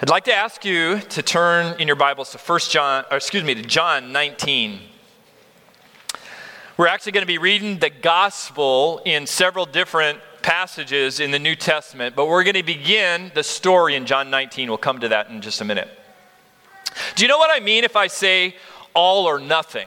I'd like to ask you to turn in your Bibles to John 19. We're actually going to be reading the gospel in several different passages in the New Testament, but we're going to begin the story in John 19. We'll come to that in just a minute. Do you know what I mean if I say all or nothing?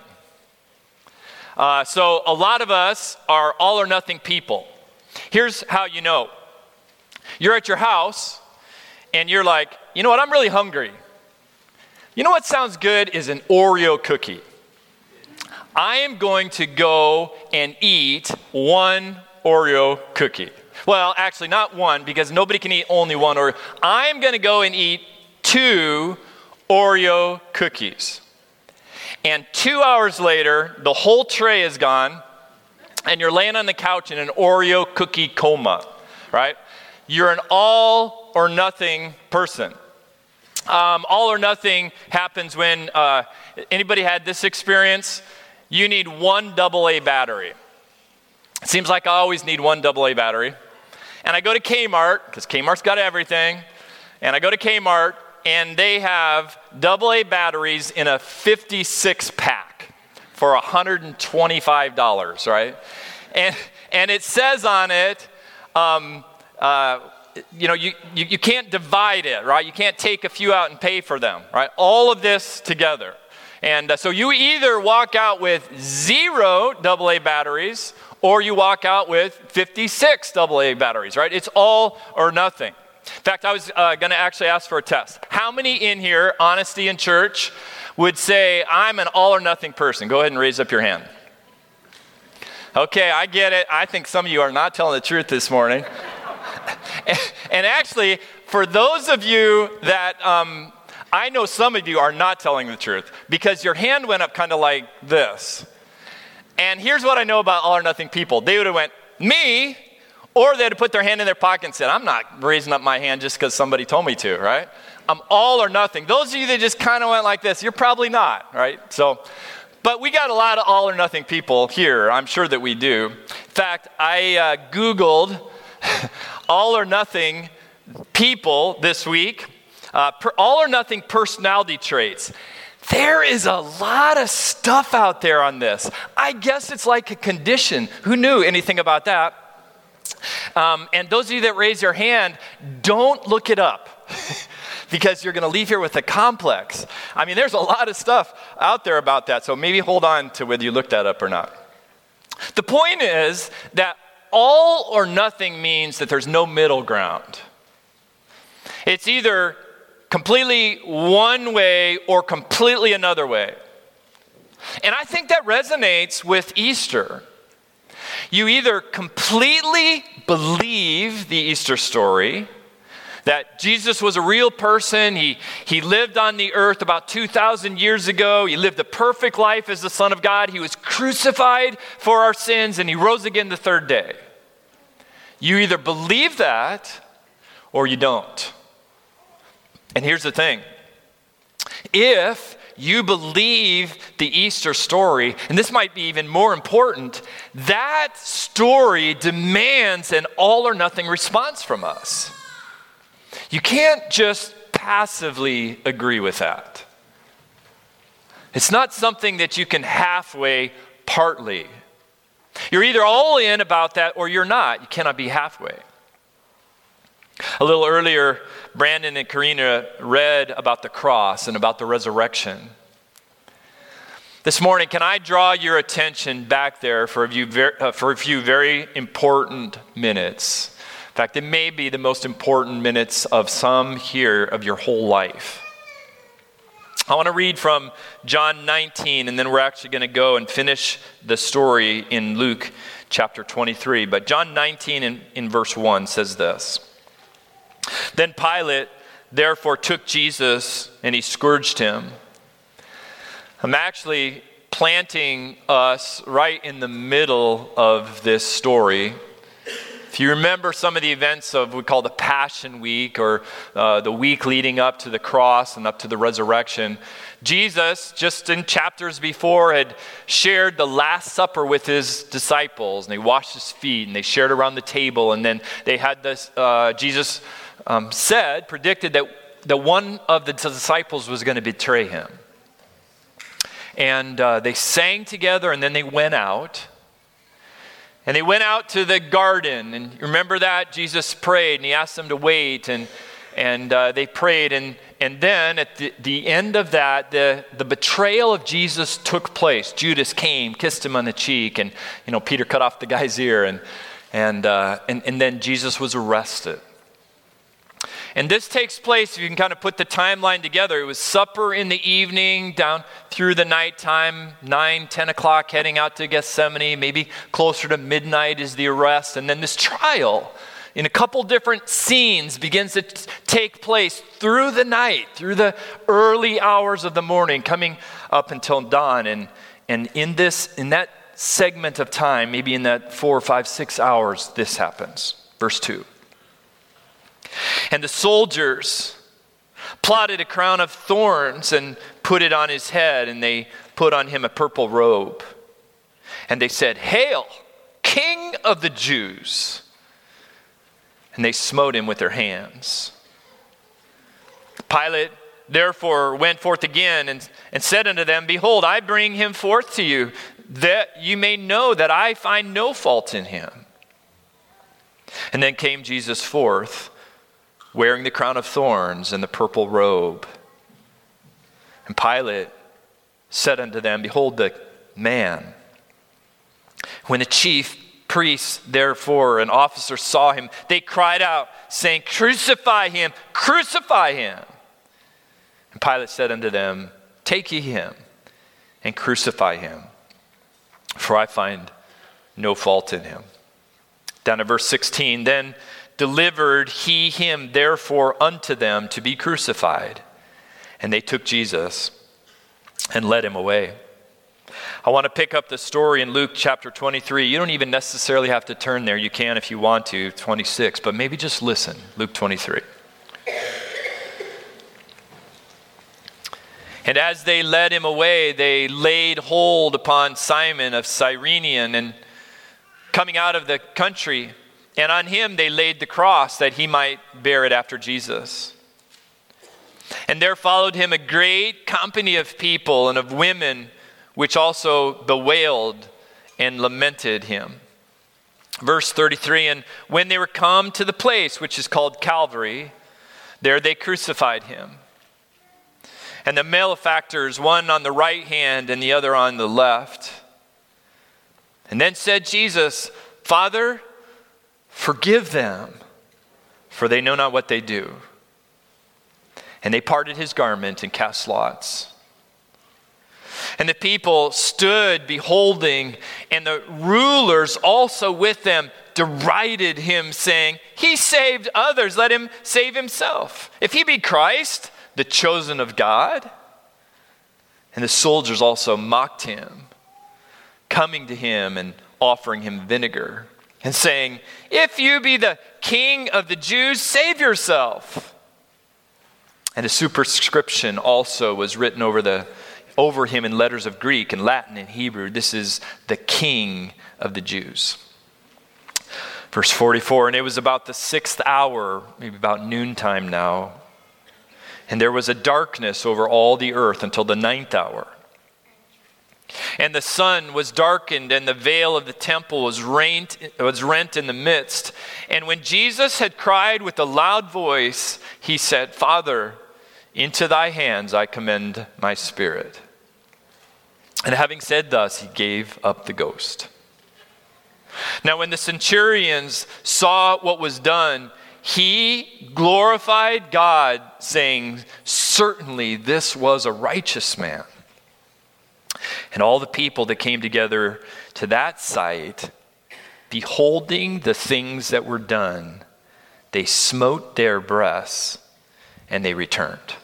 So a lot of us are all or nothing people. Here's how you know. You're at your house and you're like, you know what, I'm really hungry. You know what sounds good is an Oreo cookie. I am going to go and eat one Oreo cookie. Well, actually not one, because nobody can eat only one Oreo. I'm going to go and eat 2 Oreo cookies. And 2 hours later, the whole tray is gone, and you're laying on the couch in an Oreo cookie coma, right? You're an all or nothing person. All or nothing happens when, anybody had this experience? You need one AA battery. It seems like I always need one AA battery. And I go to Kmart, because Kmart's got everything, and I go to Kmart, and they have AA batteries in a 56 pack for $125, right? And it says on it, you can't divide it, right? You can't take a few out and pay for them, right? All of this together. And so you either walk out with 0 AA batteries or you walk out with 56 AA batteries, right? It's all or nothing. In fact, I was going to actually ask for a test. How many in here, honesty in church, would say, I'm an all or nothing person? Go ahead and raise up your hand. Okay, I get it. I think some of you are not telling the truth this morning. And actually, for those of you that, I know some of you are not telling the truth because your hand went up kind of like this. And here's what I know about all or nothing people. They would have went, me, or they'd have put their hand in their pocket and said, I'm not raising up my hand just because somebody told me to, right? I'm all or nothing. Those of you that just kind of went like this, you're probably not, right? But we got a lot of all or nothing people here. I'm sure that we do. In fact, I Googled all or nothing people this week, all or nothing personality traits. There is a lot of stuff out there on this. I guess it's like a condition. Who knew anything about that? And those of you that raise your hand, don't look it up because you're going to leave here with a complex. I mean, there's a lot of stuff out there about that, so maybe hold on to whether you looked that up or not. The point is that all or nothing means that there's no middle ground. It's either completely one way or completely another way. And I think that resonates with Easter. You either completely believe the Easter story, that Jesus was a real person, he lived on the earth about 2,000 years ago, he lived a perfect life as the Son of God, he was crucified for our sins, and he rose again the third day. You either believe that or you don't. And here's the thing. If you believe the Easter story, and this might be even more important, that story demands an all or nothing response from us. You can't just passively agree with that. It's not something that you can halfway, partly. You're either all in about that or you're not. You cannot be halfway. A little earlier, Brandon and Karina read about the cross and about the resurrection. This morning, can I draw your attention back there for a few very important minutes? In fact, it may be the most important minutes of some here of your whole life. I want to read from John 19, and then we're actually going to go and finish the story in Luke chapter 23. But John 19 in verse 1 says this. Then Pilate therefore took Jesus and he scourged him. I'm actually planting us right in the middle of this story. If you remember some of the events of what we call the Passion Week, or the week leading up to the cross and up to the resurrection, Jesus, just in chapters before, had shared the Last Supper with his disciples, and they washed his feet, and they shared around the table, and then they had this, Jesus predicted that that one of the disciples was going to betray him. And they sang together, and then they went out. And they went out to the garden. And you remember that? Jesus prayed, and he asked them to wait. And they prayed. And then at the end of that, the betrayal of Jesus took place. Judas came, kissed him on the cheek. And, Peter cut off the guy's ear. And then Jesus was arrested. And this takes place, if you can kind of put the timeline together. It was supper in the evening, down through the nighttime, 9, 10 o'clock, heading out to Gethsemane. Maybe closer to midnight is the arrest. And then this trial, in a couple different scenes, begins to take place through the night, through the early hours of the morning, coming up until dawn. And in that segment of time, maybe in that 4, 5, 6 hours, this happens. Verse 2. And the soldiers plotted a crown of thorns and put it on his head, and they put on him a purple robe. And they said, "Hail, King of the Jews!" And they smote him with their hands. Pilate therefore went forth again and said unto them, "Behold, I bring him forth to you, that you may know that I find no fault in him." And then came Jesus forth, wearing the crown of thorns and the purple robe. And Pilate said unto them, "Behold the man." When the chief priests, therefore, and officers saw him, they cried out, saying, "Crucify him, crucify him." And Pilate said unto them, "Take ye him, and crucify him, for I find no fault in him." Down to verse 16, then delivered he him therefore unto them to be crucified. And they took Jesus and led him away. I want to pick up the story in Luke chapter 23. You don't even necessarily have to turn there. You can if you want to, 26, but maybe just listen. Luke 23. And as they led him away, they laid hold upon Simon of Cyrene, and coming out of the country, and on him they laid the cross that he might bear it after Jesus. And there followed him a great company of people and of women, which also bewailed and lamented him. Verse 33, and when they were come to the place which is called Calvary, there they crucified him. And the malefactors, one on the right hand and the other on the left. And then said Jesus, "Father, forgive them, for they know not what they do." And they parted his garment and cast lots. And the people stood beholding, and the rulers also with them derided him, saying, "He saved others, let him save himself. If he be Christ, the chosen of God." And the soldiers also mocked him, coming to him and offering him vinegar, and saying, "If you be the King of the Jews, save yourself." And a superscription also was written over him in letters of Greek and Latin and Hebrew. This is the King of the Jews. Verse 44, and it was about the 6th hour, maybe about noontime now, and there was a darkness over all the earth until the 9th hour. And the sun was darkened, and the veil of the temple was rent in the midst. And when Jesus had cried with a loud voice, he said, "Father, into thy hands I commend my spirit." And having said thus, he gave up the ghost. Now when the centurions saw what was done, he glorified God, saying, "Certainly this was a righteous man." And all the people that came together to that sight, beholding the things that were done, they smote their breasts and they returned.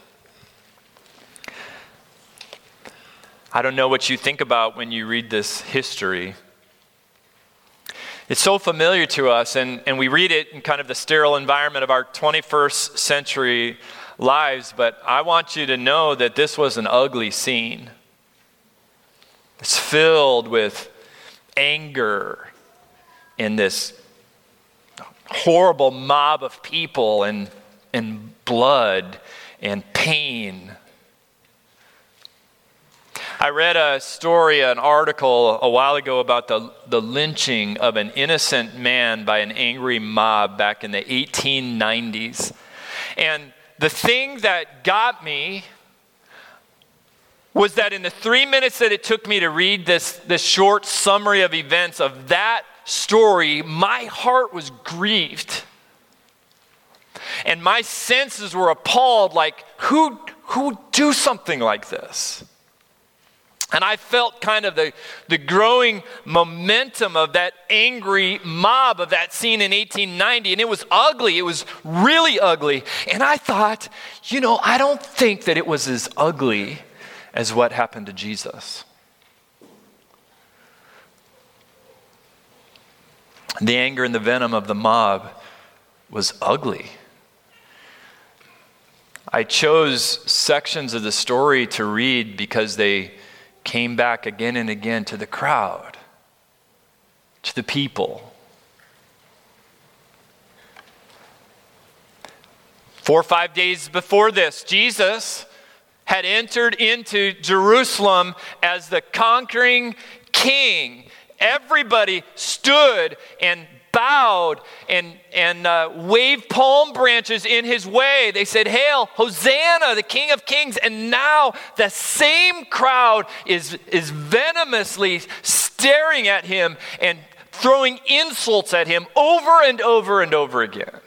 I don't know what you think about when you read this history. It's so familiar to us, and we read it in kind of the sterile environment of our 21st century lives, but I want you to know that this was an ugly scene. It's filled with anger in this horrible mob of people and blood and pain. I read a story, an article a while ago about the lynching of an innocent man by an angry mob back in the 1890s. And the thing that got me was that in the 3 minutes that it took me to read this short summary of events of that story, my heart was grieved. And my senses were appalled, like, who would do something like this? And I felt kind of the growing momentum of that angry mob of that scene in 1890. And it was ugly. It was really ugly. And I thought, I don't think that it was as ugly as what happened to Jesus. The anger and the venom of the mob was ugly. I chose sections of the story to read because they came back again and again to the crowd, to the people. 4 or 5 days before this, Jesus had entered into Jerusalem as the conquering king. Everybody stood and bowed and waved palm branches in his way. They said, "Hail, Hosanna, the King of Kings." And now the same crowd is venomously staring at him and throwing insults at him over and over and over again.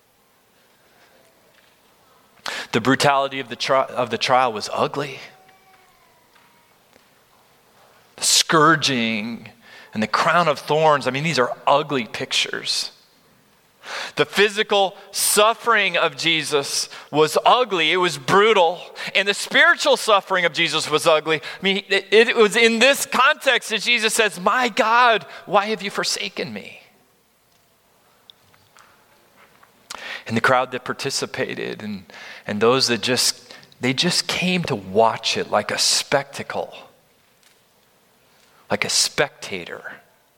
The brutality of the trial was ugly. The scourging and the crown of thorns, these are ugly pictures. The physical suffering of Jesus was ugly. It was brutal. And the spiritual suffering of Jesus was ugly. It was in this context that Jesus says, "My God, why have you forsaken me?" And the crowd that participated and those that just came to watch it like a spectacle. Like a spectator.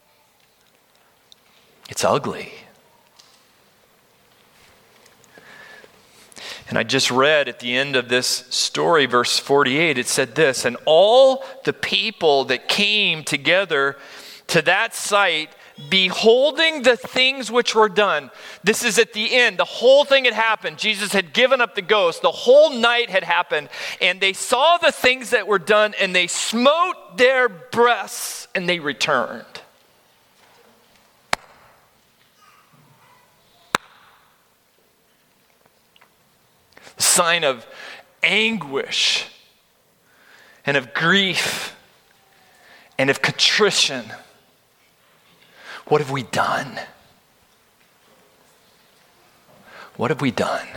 It's ugly. And I just read at the end of this story, verse 48, it said this, "And all the people that came together to that sight, beholding the things which were done." This is at the end. The whole thing had happened. Jesus had given up the ghost. The whole night had happened. And they saw the things that were done, and they smote their breasts, and they returned. Sign of anguish and of grief and of contrition. What have we done? What have we done?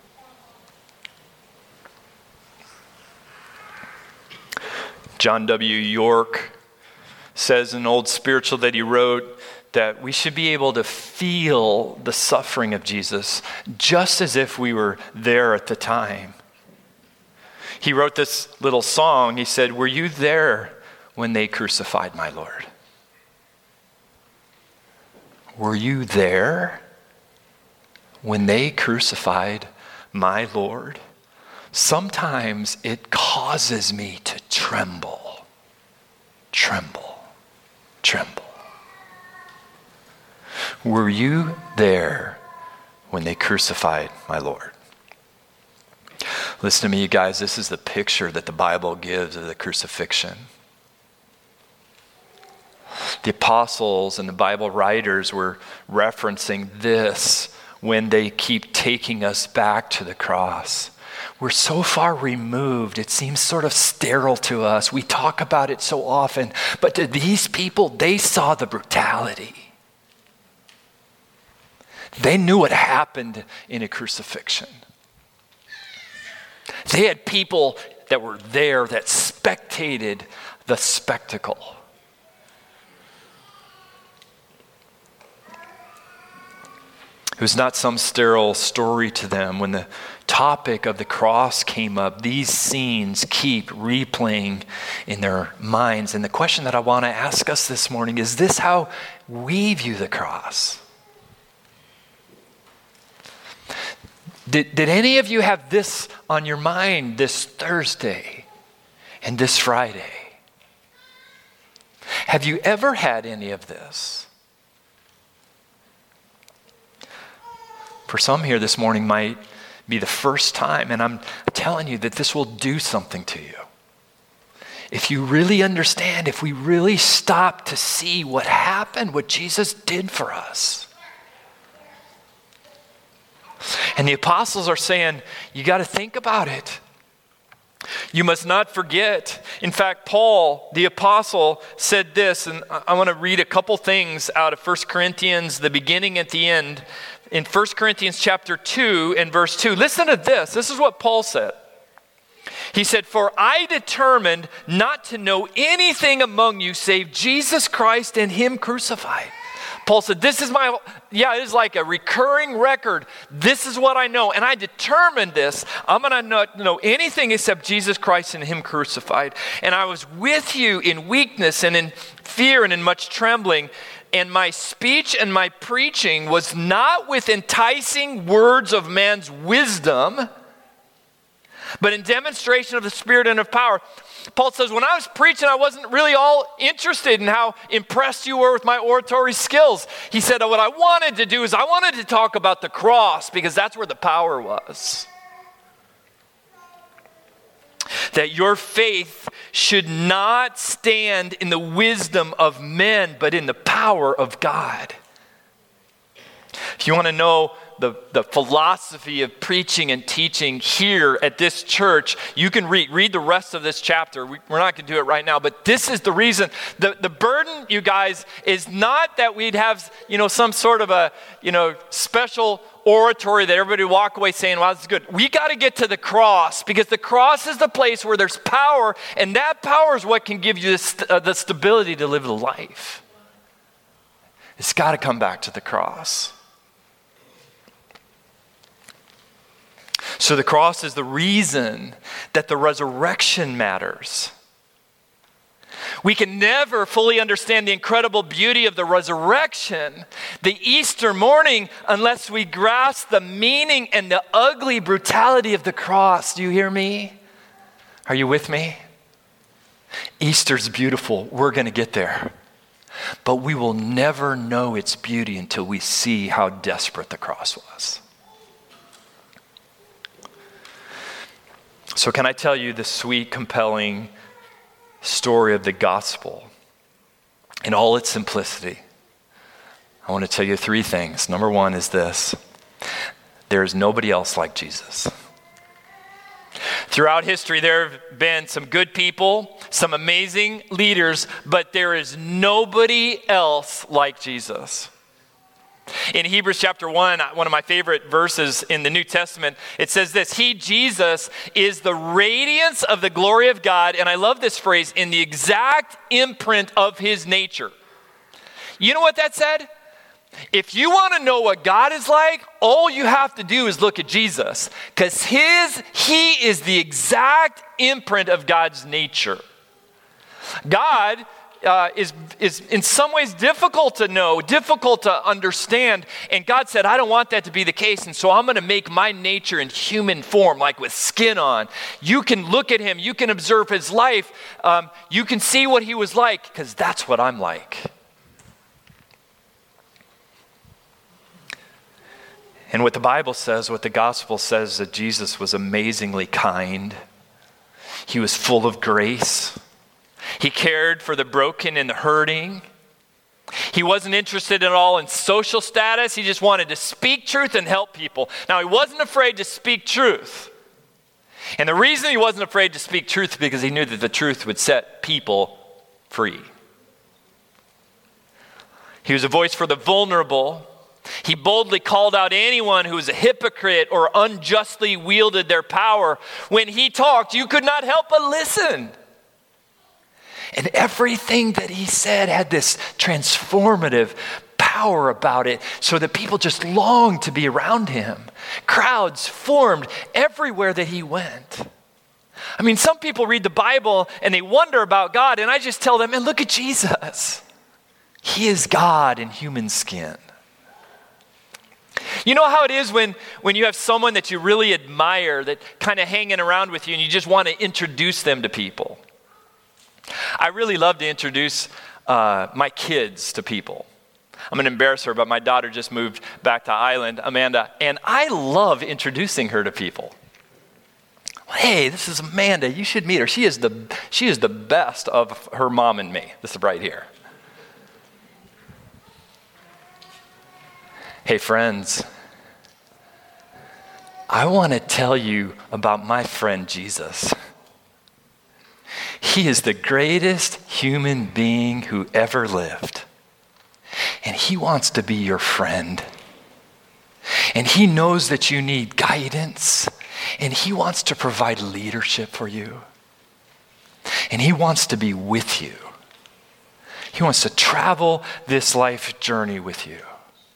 John W. York says in an old spiritual that he wrote that we should be able to feel the suffering of Jesus just as if we were there at the time. He wrote this little song. He said, "Were you there when they crucified my Lord?" Were you there when they crucified my Lord? Sometimes it causes me to tremble, tremble, tremble. Were you there when they crucified my Lord? Listen to me, you guys. This is the picture that the Bible gives of the crucifixion. The apostles and the Bible writers were referencing this when they keep taking us back to the cross. We're so far removed, it seems sort of sterile to us. We talk about it so often, but to these people, they saw the brutality. They knew what happened in a crucifixion. They had people that were there that spectated the spectacle. It was not some sterile story to them. When the topic of the cross came up, these scenes keep replaying in their minds. And the question that I want to ask us this morning is this: how we view the cross? Did any of you have this on your mind this Thursday and this Friday? Have you ever had any of this? For some here this morning might be the first time, and I'm telling you that this will do something to you. If you really understand, if we really stop to see what happened, what Jesus did for us. And the apostles are saying, you got to think about it. You must not forget. In fact, Paul, the apostle, said this, and I want to read a couple things out of 1 Corinthians, the beginning at the end. In 1 Corinthians chapter 2 and verse 2, listen to this. This is what Paul said. He said, "For I determined not to know anything among you save Jesus Christ and him crucified." Paul said, it is like a recurring record. This is what I know. And I determined this. I'm going to not know anything except Jesus Christ and him crucified. And I was with you in weakness and in fear and in much trembling. And my speech and my preaching was not with enticing words of man's wisdom, but in demonstration of the Spirit and of power. Paul says, when I was preaching, I wasn't really all interested in how impressed you were with my oratory skills. He said, what I wanted to do is I wanted to talk about the cross because that's where the power was. That your faith should not stand in the wisdom of men, but in the power of God. If you want to know the philosophy of preaching and teaching here at this church, you can read the rest of this chapter. We're not going to do it right now, but this is the reason. The burden, you guys, is not that we'd have, some sort of a, special oratory that everybody walk away saying, wow, this is good. We got to get to the cross because the cross is the place where there's power, and that power is what can give you the stability to live the life. It's got to come back to the cross. So the cross is the reason that the resurrection matters. We can never fully understand the incredible beauty of the resurrection, the Easter morning, unless we grasp the meaning and the ugly brutality of the cross. Do you hear me? Are you with me? Easter's beautiful. We're going to get there. But we will never know its beauty until we see how desperate the cross was. So can I tell you the sweet, compelling story of the gospel in all its simplicity? I want to tell you three things. Number one is this: there is nobody else like Jesus. Throughout history, there have been some good people, some amazing leaders, but there is nobody else like Jesus. In Hebrews chapter 1, one of my favorite verses in the New Testament, it says this: He, Jesus, is the radiance of the glory of God, and I love this phrase, in the exact imprint of his nature. You know what that said? If you want to know what God is like, all you have to do is look at Jesus, because he is the exact imprint of God's nature. God is in some ways difficult to know, difficult to understand. And God said, I don't want that to be the case. And so I'm going to make my nature in human form, like with skin on. You can look at him. You can observe his life. You can see what he was like, because that's what I'm like. And what the Bible says, what the gospel says, that Jesus was amazingly kind. He was full of grace. He cared for the broken and the hurting. He wasn't interested at all in social status. He just wanted to speak truth and help people. Now, he wasn't afraid to speak truth. And the reason he wasn't afraid to speak truth is because he knew that the truth would set people free. He was a voice for the vulnerable. He boldly called out anyone who was a hypocrite or unjustly wielded their power. When he talked, you could not help but listen. And everything that he said had this transformative power about it, so that people just longed to be around him. Crowds formed everywhere that he went. I mean, some people read the Bible and they wonder about God, and I just tell them, man, look at Jesus. He is God in human skin. You know how it is when you have someone that you really admire that kind of hanging around with you and you just want to introduce them to people. I really love to introduce my kids to people. I'm going to embarrass her, but my daughter just moved back to Ireland, Amanda, and I love introducing her to people. Hey, this is Amanda. You should meet her. She is the best of her mom and me. This is right here. Hey, friends, I want to tell you about my friend Jesus. He is the greatest human being who ever lived. And he wants to be your friend. And he knows that you need guidance. And he wants to provide leadership for you. And he wants to be with you. He wants to travel this life journey with you.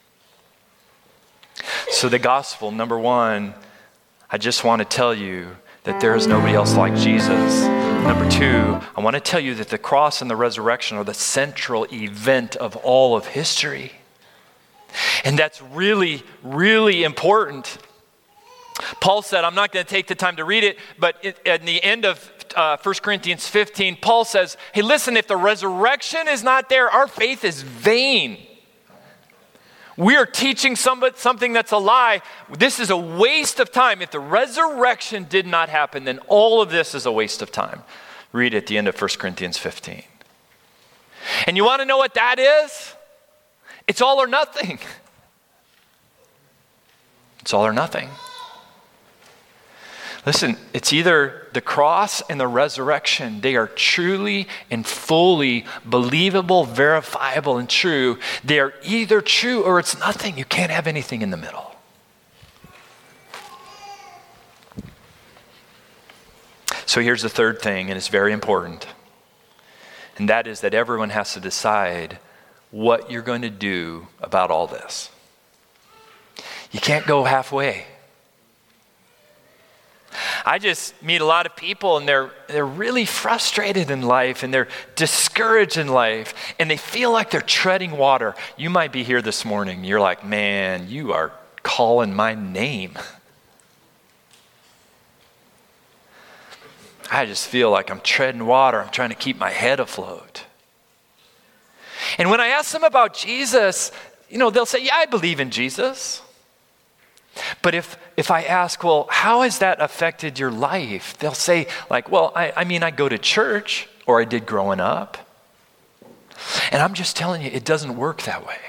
So the gospel, number one, I just want to tell you that there is nobody else like Jesus. Number two, I want to tell you that the cross and the resurrection are the central event of all of history. And that's really, really important. Paul said, I'm not going to take the time to read it, but at the end of 1 Corinthians 15, Paul says, hey, listen, if the resurrection is not there, our faith is vain. We are teaching something that's a lie. This is a waste of time. If the resurrection did not happen, then all of this is a waste of time. Read at the end of 1 Corinthians 15. And you want to know what that is? It's all or nothing. It's all or nothing. Listen, it's either the cross and the resurrection. They are truly and fully believable, verifiable, and true. They are either true or it's nothing. You can't have anything in the middle. So here's the third thing, and it's very important. And that is that everyone has to decide what you're going to do about all this. You can't go halfway. I just meet a lot of people and they're really frustrated in life and they're discouraged in life and they feel like they're treading water. You might be here this morning. You're like, man, you are calling my name. I just feel like I'm treading water. I'm trying to keep my head afloat. And when I ask them about Jesus, they'll say, yeah, I believe in Jesus. But if I ask, well, how has that affected your life? They'll say, like, well, I go to church, or I did growing up. And I'm just telling you, it doesn't work that way.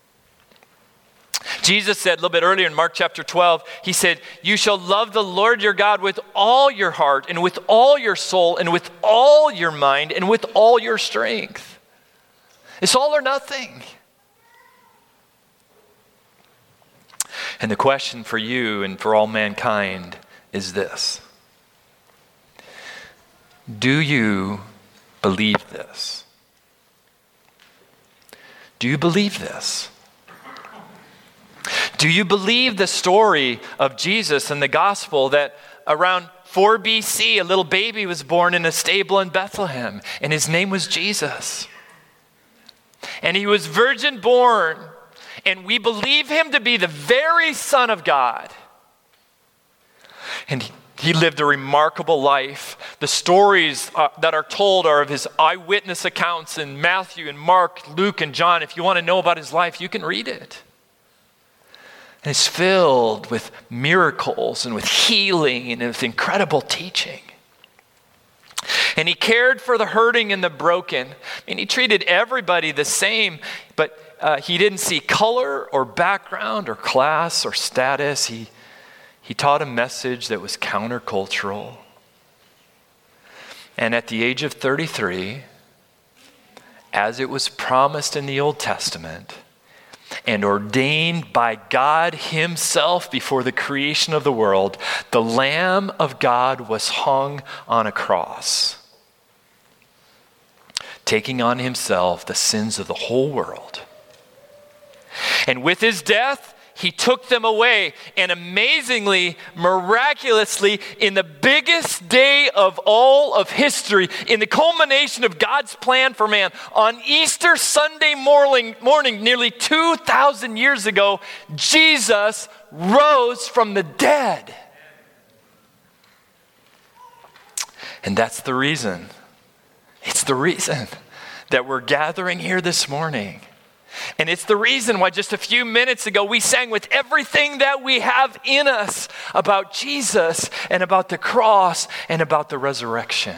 Jesus said a little bit earlier in Mark chapter 12, he said, you shall love the Lord your God with all your heart and with all your soul and with all your mind and with all your strength. It's all or nothing. And the question for you and for all mankind is this. Do you believe this? Do you believe this? Do you believe the story of Jesus and the gospel that around 4 BC, a little baby was born in a stable in Bethlehem, and his name was Jesus? And he was virgin born, and we believe him to be the very Son of God. And he lived a remarkable life. The stories that are told are of his eyewitness accounts in Matthew and Mark, Luke and John. If you want to know about his life, you can read it. And it's filled with miracles and with healing and with incredible teaching. And he cared for the hurting and the broken. And he treated everybody the same, but he didn't see color or background or class or status. He taught a message that was countercultural. And at the age of 33, as it was promised in the Old Testament, and ordained by God himself before the creation of the world, the Lamb of God was hung on a cross, taking on himself the sins of the whole world. And with his death, he took them away. And amazingly, miraculously, in the biggest day of all of history, in the culmination of God's plan for man, on Easter Sunday morning nearly 2,000 years ago, Jesus rose from the dead. And that's the reason. It's the reason that we're gathering here this morning. And it's the reason why just a few minutes ago we sang with everything that we have in us about Jesus and about the cross and about the resurrection.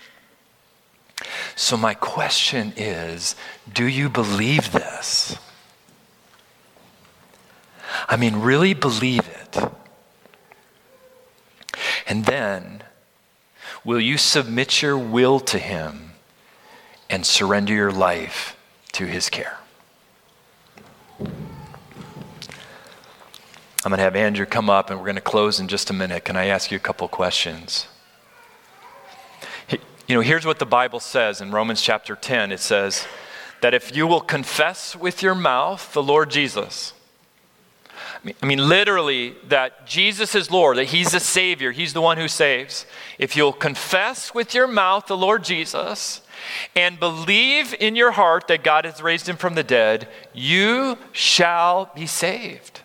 So my question is, do you believe this? I mean, really believe it. And then, will you submit your will to him and surrender your life to his care? I'm going to have Andrew come up and we're going to close in just a minute. Can I ask you a couple questions? Here's what the Bible says in Romans chapter 10. It says that if you will confess with your mouth the Lord Jesus, I mean, literally, that Jesus is Lord, that he's the Savior, he's the one who saves. If you'll confess with your mouth the Lord Jesus and believe in your heart that God has raised him from the dead, you shall be saved.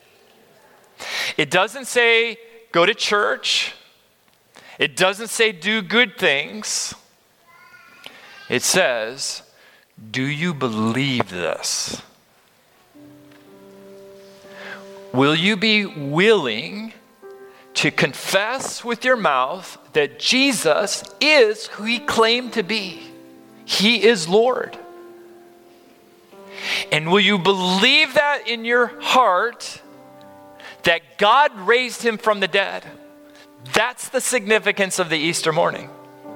It doesn't say go to church. It doesn't say do good things. It says, do you believe this? Will you be willing to confess with your mouth that Jesus is who he claimed to be? He is Lord. And will you believe that in your heart that God raised him from the dead? That's the significance of the Easter morning.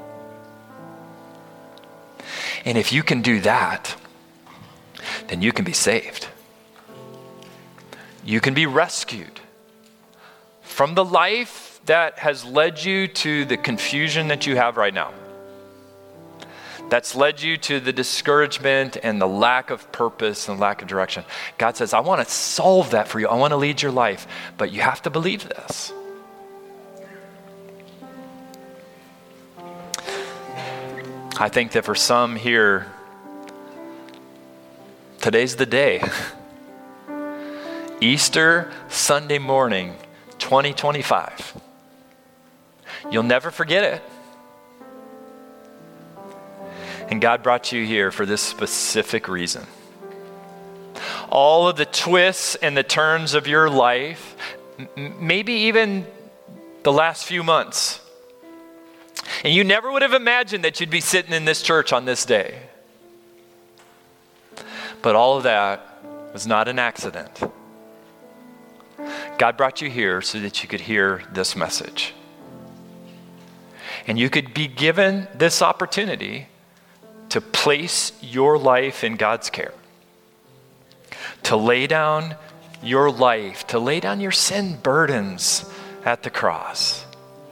And if you can do that, then you can be saved. You can be rescued from the life that has led you to the confusion that you have right now. That's led you to the discouragement and the lack of purpose and lack of direction. God says, I want to solve that for you. I want to lead your life, but you have to believe this. I think that for some here, today's the day. Easter Sunday morning, 2025. You'll never forget it. And God brought you here for this specific reason. All of the twists and the turns of your life, maybe even the last few months, and you never would have imagined that you'd be sitting in this church on this day. But all of that was not an accident. God brought you here so that you could hear this message. And you could be given this opportunity to place your life in God's care. To lay down your life, to lay down your sin burdens at the cross.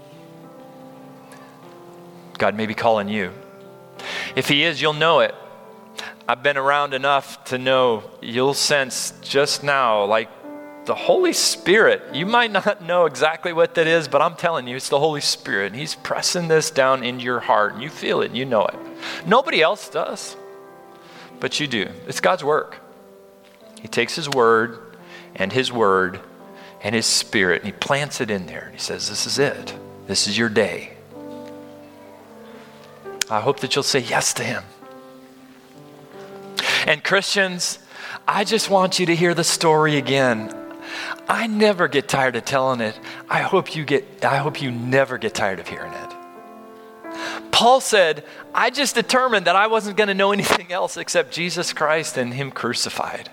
God may be calling you. If he is, you'll know it. I've been around enough to know you'll sense just now, like the Holy Spirit. You might not know exactly what that is, but I'm telling you, it's the Holy Spirit. And he's pressing this down into your heart, and you feel it, and you know it. Nobody else does, but you do. It's God's work. He takes his word and his spirit, and he plants it in there. And he says, this is it. This is your day. I hope that you'll say yes to him. And Christians, I just want you to hear the story again. I never get tired of telling it. I hope you never get tired of hearing it. Paul said, I just determined that I wasn't going to know anything else except Jesus Christ and him crucified.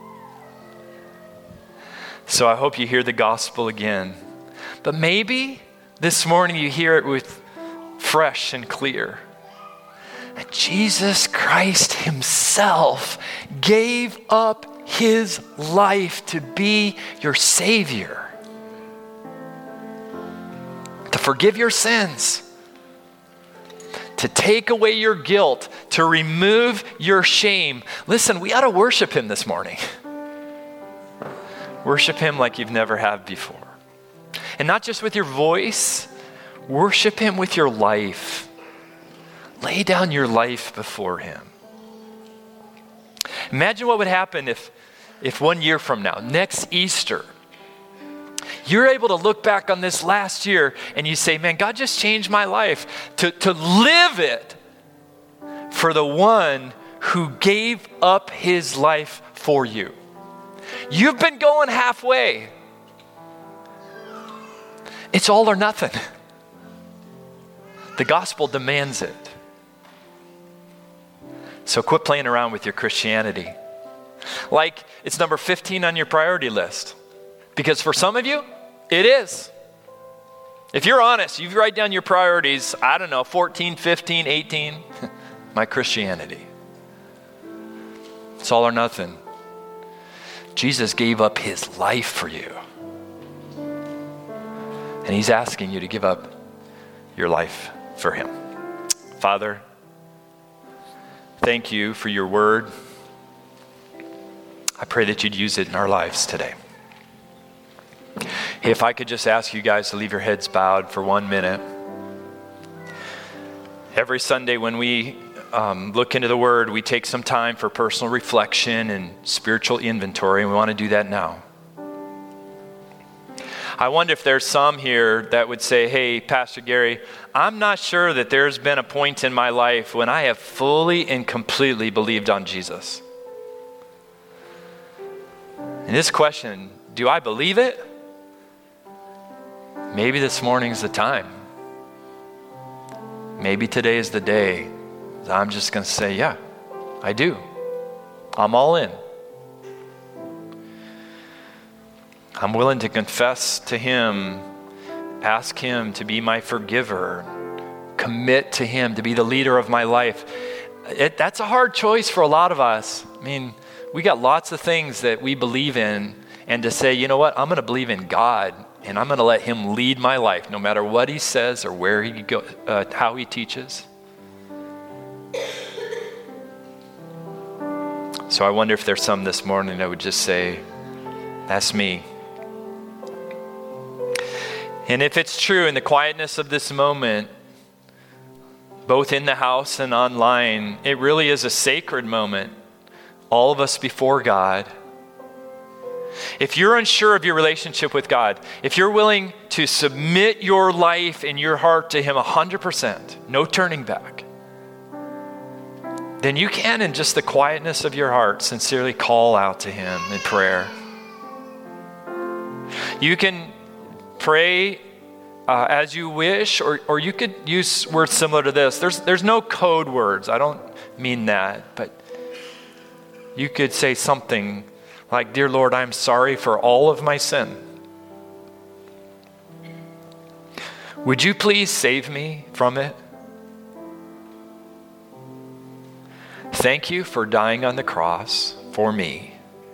So I hope you hear the gospel again. But maybe this morning you hear it with fresh and clear. That Jesus Christ himself gave up his life to be your Savior, to forgive your sins, to take away your guilt, to remove your shame. Listen, we ought to worship him this morning. Worship him like you've never have before. And not just with your voice, worship him with your life. Lay down your life before him. Imagine what would happen if 1 year from now, next Easter, you're able to look back on this last year and you say, man, God just changed my life to live it for the one who gave up his life for you. You've been going halfway. It's all or nothing. The gospel demands it. So quit playing around with your Christianity. Like it's number 15 on your priority list. Because for some of you, it is. If you're honest, you write down your priorities, 14, 15, 18, my Christianity. It's all or nothing. Jesus gave up his life for you. And he's asking you to give up your life for him. Father, thank you for your word. I pray that you'd use it in our lives today. Hey, if I could just ask you guys to leave your heads bowed for 1 minute. Every Sunday when we look into the Word, we take some time for personal reflection and spiritual inventory, and we want to do that now. I wonder if there's some here that would say, hey, Pastor Gary, I'm not sure that there's been a point in my life when I have fully and completely believed on Jesus. And this question, do I believe it? Maybe this morning's the time. Maybe today is the day. I'm just going to say, yeah, I do. I'm all in. I'm willing to confess to him, ask him to be my forgiver, commit to him to be the leader of my life. That's a hard choice for a lot of us. I mean, we got lots of things that we believe in, and to say, you know what, I'm going to believe in God, and I'm going to let him lead my life, no matter what he says or where he goes, how he teaches. So I wonder if there's some this morning that would just say, that's me. And if it's true, in the quietness of this moment, both in the house and online, it really is a sacred moment. All of us before God. If you're unsure of your relationship with God, if you're willing to submit your life and your heart to him 100%, no turning back, then you can, in just the quietness of your heart, sincerely call out to him in prayer. You can pray as you wish, or you could use words similar to this. There's no code words. I don't mean that, but you could say something like, dear Lord, I'm sorry for all of my sin. Would you please save me from it? Thank you for dying on the cross for me.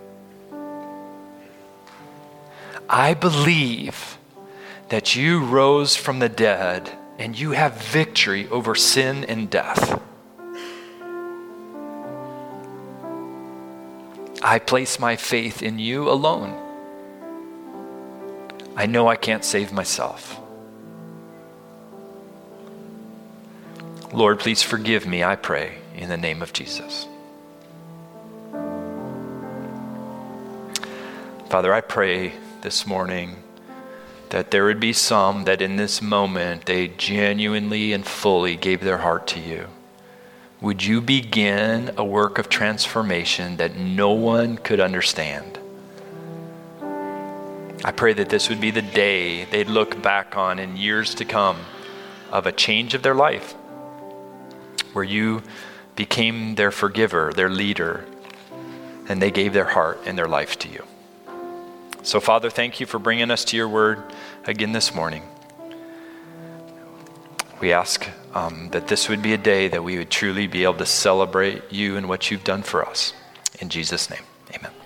I believe that you rose from the dead and you have victory over sin and death. I place my faith in you alone. I know I can't save myself. Lord, please forgive me, I pray, in the name of Jesus. Father, I pray this morning that there would be some that in this moment they genuinely and fully gave their heart to you. Would you begin a work of transformation that no one could understand? I pray that this would be the day they'd look back on in years to come of a change of their life, where you became their forgiver, their leader, and they gave their heart and their life to you. So, Father, thank you for bringing us to your word again this morning. We ask that this would be a day that we would truly be able to celebrate you and what you've done for us. In Jesus' name, amen.